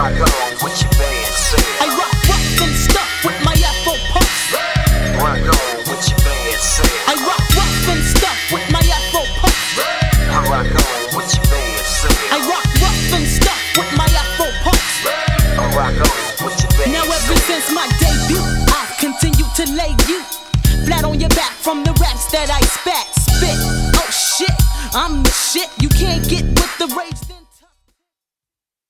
rock on with your band said. I rock rough and stuff with my Afro pumps. Rock on with your band said. I rock rough and stuff with my Afro pumps. I rock on with your band said. I rock rough and stuff with my Afro pumps. I rock on with your band. Now ever since my debut, I've continued to lay you flat on your back from the raps that I spit. Oh shit, I'm the shit. You can't get with the rage.